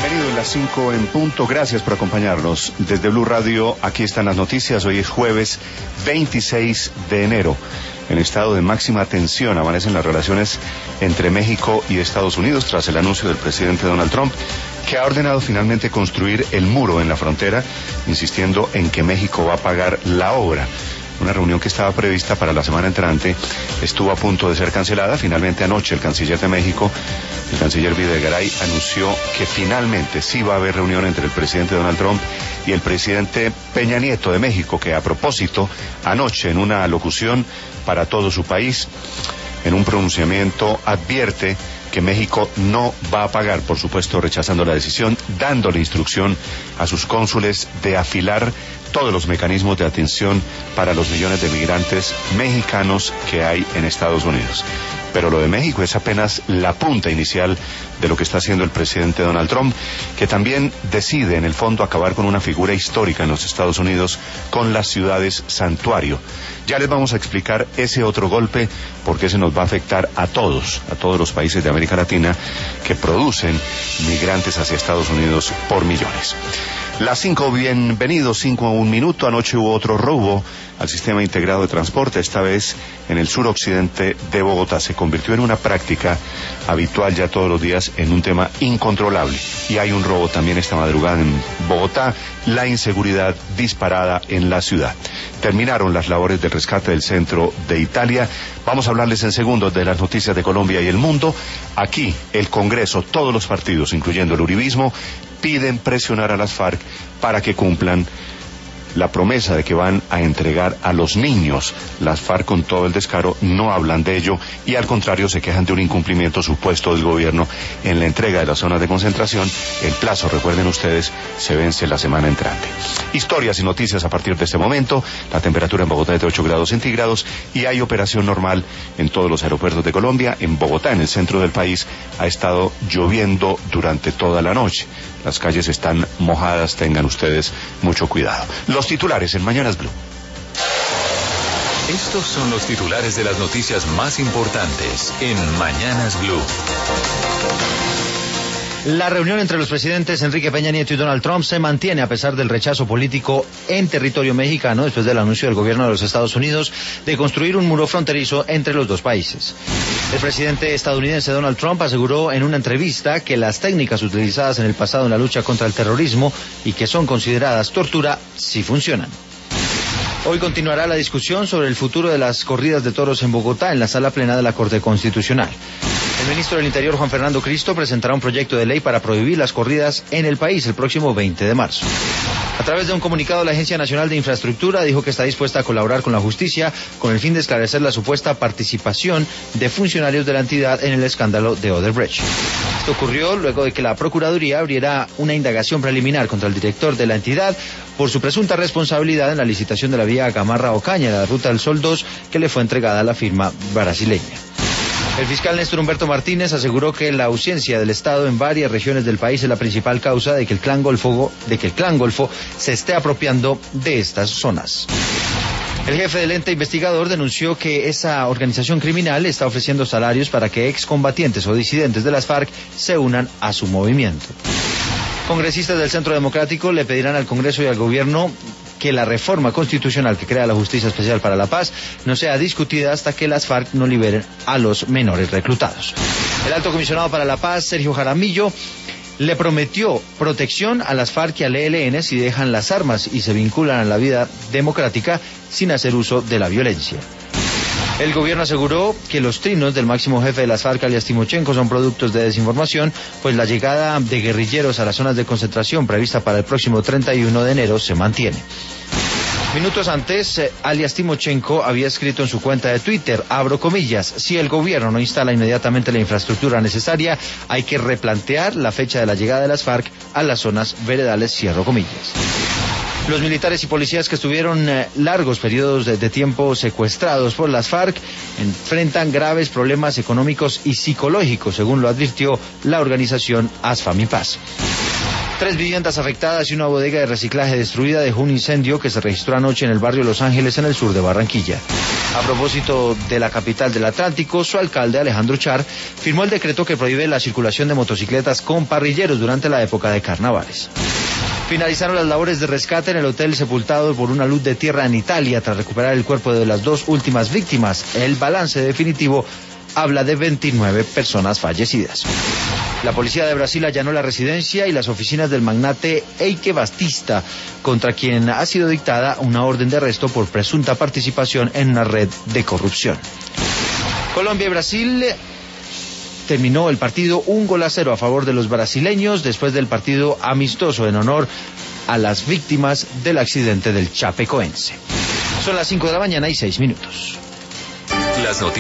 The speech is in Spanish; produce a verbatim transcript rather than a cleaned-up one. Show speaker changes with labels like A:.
A: Bienvenido a las cinco en punto, gracias por acompañarnos. Desde Blue Radio, aquí están las noticias. Hoy es jueves veintiséis de enero. En estado de máxima tensión amanecen las relaciones entre México y Estados Unidos tras el anuncio del presidente Donald Trump, que ha ordenado finalmente construir el muro en la frontera, insistiendo en que México va a pagar la obra. Una reunión que estaba prevista para la semana entrante estuvo a punto de ser cancelada. Finalmente anoche el canciller de México, el canciller Videgaray, anunció que finalmente sí va a haber reunión entre el presidente Donald Trump y el presidente Peña Nieto de México, que a propósito anoche en una alocución para todo su país, en un pronunciamiento, advierte que México no va a pagar, por supuesto rechazando la decisión, dándole instrucción a sus cónsules de afilar todos los mecanismos de atención para los millones de migrantes mexicanos que hay en Estados Unidos. Pero lo de México es apenas la punta inicial de lo que está haciendo el presidente Donald Trump, que también decide en el fondo acabar con una figura histórica en los Estados Unidos, con las ciudades santuario. Ya les vamos a explicar ese otro golpe, porque ese nos va a afectar a todos, a todos los países de América Latina que producen migrantes hacia Estados Unidos por millones. Las cinco, bienvenidos, cinco a un minuto. Anoche hubo otro robo al sistema integrado de transporte, esta vez en el suroccidente de Bogotá. Se convirtió en una práctica habitual ya todos los días, en un tema incontrolable. Y hay un robo también esta madrugada en Bogotá, la inseguridad disparada en la ciudad. Terminaron las labores del rescate del centro de Italia. Vamos a hablarles en segundos de las noticias de Colombia y el mundo. Aquí, el Congreso, todos los partidos, incluyendo el uribismo, piden presionar a las FARC para que cumplan la promesa de que van a entregar a los niños. Las FARC, con todo el descaro, no hablan de ello y al contrario se quejan de un incumplimiento supuesto del gobierno en la entrega de las zonas de concentración. El plazo, recuerden ustedes, se vence la semana entrante. Historias y noticias a partir de este momento. La temperatura en Bogotá es de ocho grados centígrados y hay operación normal en todos los aeropuertos de Colombia. En Bogotá, en el centro del país, ha estado lloviendo durante toda la noche. Las calles están mojadas, tengan ustedes mucho cuidado. Los titulares en Mañanas Blue.
B: Estos son los titulares de las noticias más importantes en Mañanas Blue.
C: La reunión entre los presidentes Enrique Peña Nieto y Donald Trump se mantiene a pesar del rechazo político en territorio mexicano después del anuncio del gobierno de los Estados Unidos de construir un muro fronterizo entre los dos países. El presidente estadounidense Donald Trump aseguró en una entrevista que las técnicas utilizadas en el pasado en la lucha contra el terrorismo y que son consideradas tortura sí funcionan. Hoy continuará la discusión sobre el futuro de las corridas de toros en Bogotá en la sala plena de la Corte Constitucional. El ministro del Interior, Juan Fernando Cristo, presentará un proyecto de ley para prohibir las corridas en el país el próximo veinte de marzo. A través de un comunicado, la Agencia Nacional de Infraestructura dijo que está dispuesta a colaborar con la justicia con el fin de esclarecer la supuesta participación de funcionarios de la entidad en el escándalo de Odebrecht. Esto ocurrió luego de que la Procuraduría abriera una indagación preliminar contra el director de la entidad por su presunta responsabilidad en la licitación de la vía Gamarra-Ocaña, la Ruta del Sol dos, que le fue entregada a la firma brasileña. El fiscal Néstor Humberto Martínez aseguró que la ausencia del Estado en varias regiones del país es la principal causa de que el Clan Golfo, de que el Clan Golfo se esté apropiando de estas zonas. El jefe del ente investigador denunció que esa organización criminal está ofreciendo salarios para que excombatientes o disidentes de las FARC se unan a su movimiento. Congresistas del Centro Democrático le pedirán al Congreso y al Gobierno que la reforma constitucional que crea la Justicia Especial para la Paz no sea discutida hasta que las FARC no liberen a los menores reclutados. El alto comisionado para la Paz, Sergio Jaramillo, le prometió protección a las FARC y al E L N si dejan las armas y se vinculan a la vida democrática sin hacer uso de la violencia. El gobierno aseguró que los trinos del máximo jefe de las FARC, alias Timochenko, son productos de desinformación, pues la llegada de guerrilleros a las zonas de concentración prevista para el próximo treinta y uno de enero se mantiene. Minutos antes, eh, alias Timochenko había escrito en su cuenta de Twitter, abro comillas, si el gobierno no instala inmediatamente la infraestructura necesaria, hay que replantear la fecha de la llegada de las FARC a las zonas veredales, cierro comillas. Los militares y policías que estuvieron eh, largos periodos de, de tiempo secuestrados por las FARC enfrentan graves problemas económicos y psicológicos, según lo advirtió la organización ASFAMIPAS. Tres viviendas afectadas y una bodega de reciclaje destruida dejó un incendio que se registró anoche en el barrio Los Ángeles, en el sur de Barranquilla. A propósito de la capital del Atlántico, su alcalde, Alejandro Char, firmó el decreto que prohíbe la circulación de motocicletas con parrilleros durante la época de carnavales. Finalizaron las labores de rescate en el hotel sepultado por una luz de tierra en Italia tras recuperar el cuerpo de las dos últimas víctimas. El balance definitivo habla de veintinueve personas fallecidas. La policía de Brasil allanó la residencia y las oficinas del magnate Eike Batista, contra quien ha sido dictada una orden de arresto por presunta participación en una red de corrupción. Colombia y Brasil terminó el partido un gol a cero a favor de los brasileños después del partido amistoso en honor a las víctimas del accidente del Chapecoense. Son las cinco de la mañana y seis minutos.
B: Las noticias.